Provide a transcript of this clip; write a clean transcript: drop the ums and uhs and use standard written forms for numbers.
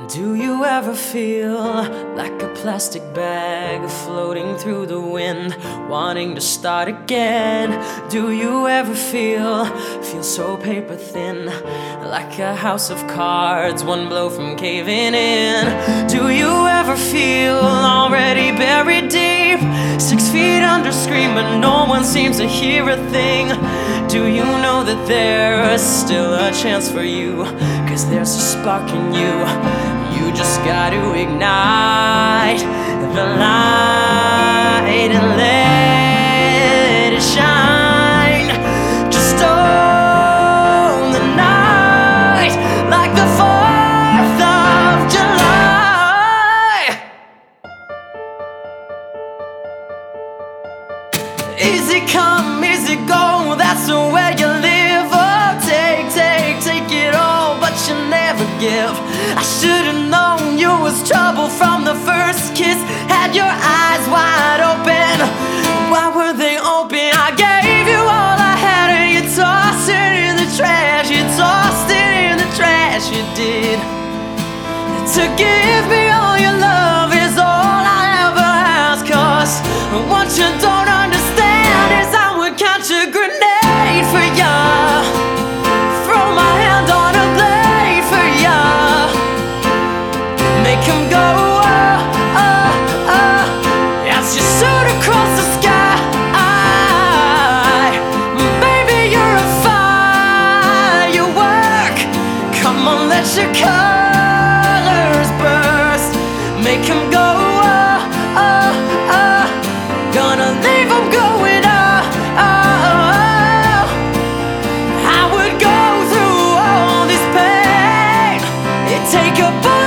Do you ever feel like a plastic bag floating through the wind, wanting to start again? Do you ever feel so paper thin, like a house of cards, one blow from caving in? Do you ever feel already buried deep, 6 feet under, screaming, no one seems to hear a thing? Do you know that there is still a chance for you? 'Cause there's a spark in you. You just gotta ignite the light and let it shine. Just own the night like the 4th of July. Easy come, easy go, that's the way you live. Oh, take it all, but you never give. I should've known you was trouble from the first kiss. Had your eyes wide open, why were they open? I gave you all I had and you tossed it in the trash. You tossed it in the trash, you did. To give me all your love is all I ever ask. 'Cause what you don't understand is I would catch a grenade for ya, throw my hand on a blade for ya, make him go as you shoot across the sky. Baby, you're a firework, come on, let your colors burst, make him go gonna leave him going I would go through all this pain, it'd take a bullet